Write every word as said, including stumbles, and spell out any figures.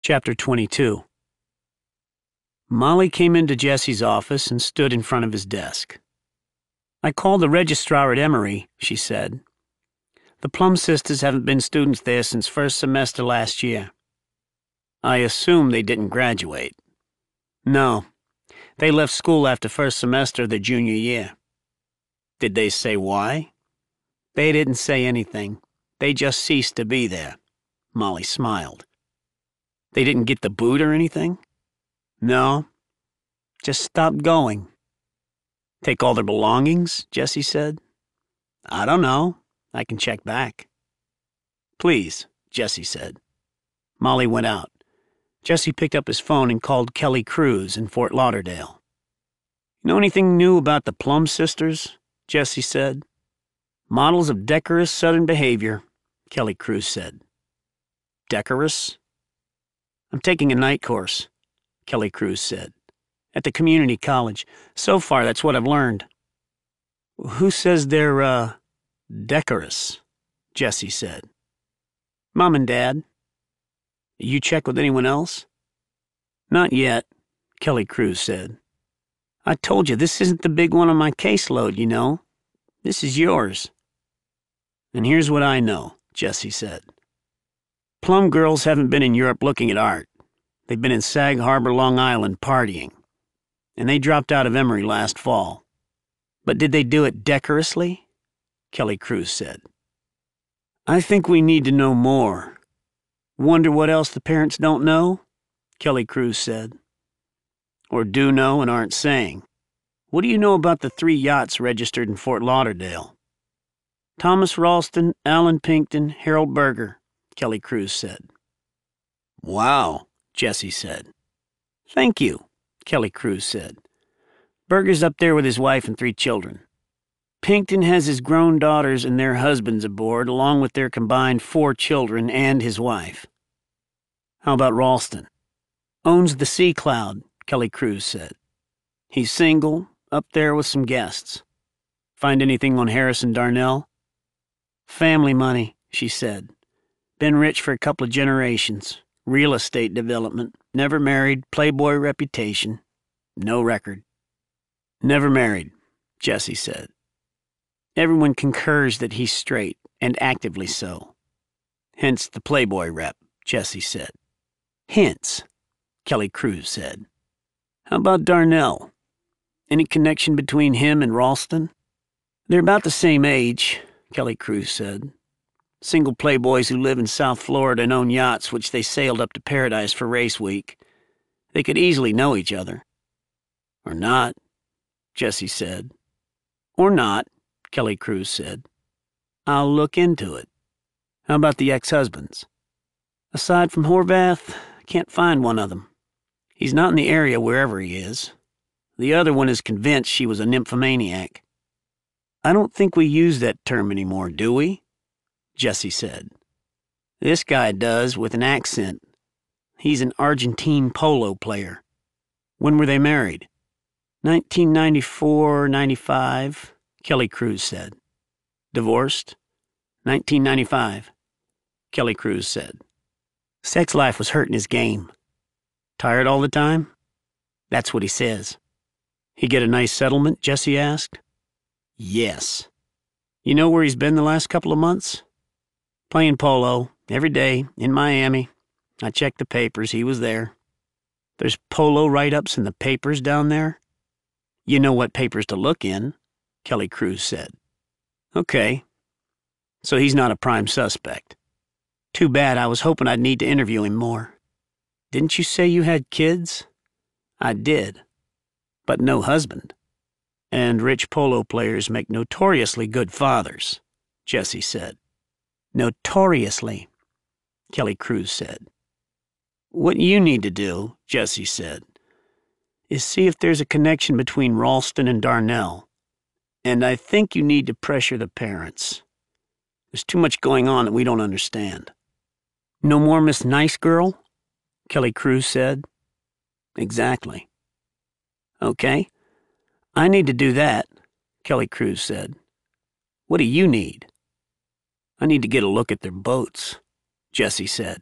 Chapter twenty-two. Molly came into Jesse's office and stood in front of his desk. "I called the registrar at Emory," she said. "The Plum sisters haven't been students there since first semester last year." "I assume they didn't graduate." "No. They left school after first semester of their junior year." "Did they say why?" "They didn't say anything. They just ceased to be there." Molly smiled. "They didn't get the boot or anything?" "No. Just stopped going." "Take all their belongings?" Jesse said. "I don't know. I can check back." "Please," Jesse said. Molly went out. Jesse picked up his phone and called Kelly Cruz in Fort Lauderdale. "You know anything new about the Plum sisters?" Jesse said. "Models of decorous Southern behavior," Kelly Cruz said. "Decorous?" "I'm taking a night course," Kelly Cruz said, "at the community college. So far, that's what I've learned." "Who says they're, uh, decorous?" Jesse said. "Mom and Dad." "You check with anyone else?" "Not yet," Kelly Cruz said. "I told you, this isn't the big one on my caseload, you know. This is yours." "And here's what I know," Jesse said. "Plum girls haven't been in Europe looking at art. They've been in Sag Harbor, Long Island, partying. And they dropped out of Emory last fall. But did they do it decorously?" Kelly Cruz said. "I think we need to know more." "Wonder what else the parents don't know?" Kelly Cruz said. "Or do know and aren't saying. What do you know about the three yachts registered in Fort Lauderdale?" "Thomas Ralston, Alan Pinkton, Harold Berger," Kelly Cruz said. "Wow," Jesse said. "Thank you," Kelly Cruz said. "Berger's up there with his wife and three children. Pinkton has his grown daughters and their husbands aboard, along with their combined four children and his wife." "How about Ralston?" "Owns the Sea Cloud," Kelly Cruz said. "He's single, up there with some guests." "Find anything on Harrison Darnell?" "Family money," she said. "Been rich for a couple of generations. Real estate development. Never married. Playboy reputation. No record." "Never married," Jesse said. "Everyone concurs that he's straight, and actively so. Hence the Playboy rep," Jesse said. "Hence," Kelly Cruz said. "How about Darnell? Any connection between him and Ralston?" "They're about the same age," Kelly Cruz said. "Single playboys who live in South Florida and own yachts which they sailed up to Paradise for race week. They could easily know each other." "Or not," Jesse said. "Or not," Kelly Cruz said. "I'll look into it." "How about the ex-husbands?" "Aside from Horvath, can't find one of them. He's not in the area wherever he is. The other one is convinced she was a nymphomaniac." "I don't think we use that term anymore, do we?" Jesse said. "This guy does, with an accent. He's an Argentine polo player." "When were they married?" nineteen ninety-four, ninety-five, Kelly Cruz said. "Divorced?" nineteen ninety-five, Kelly Cruz said. "Sex life was hurting his game." "Tired all the time?" "That's what he says." "He get a nice settlement?" Jesse asked. "Yes." "You know where he's been the last couple of months?" "Playing polo, every day, in Miami. I checked the papers, he was there." "There's polo write-ups in the papers down there?" "You know what papers to look in," Kelly Cruz said. "Okay. So he's not a prime suspect. Too bad. I was hoping I'd need to interview him more." "Didn't you say you had kids?" "I did. But no husband." "And rich polo players make notoriously good fathers," Jesse said. "Notoriously," Kelly Cruz said. "What you need to do," Jesse said, "is see if there's a connection between Ralston and Darnell. And I think you need to pressure the parents. There's too much going on that we don't understand." "No more Miss Nice Girl?" Kelly Cruz said. "Exactly." "Okay. I need to do that," Kelly Cruz said. "What do you need?" "I need to get a look at their boats," Jesse said.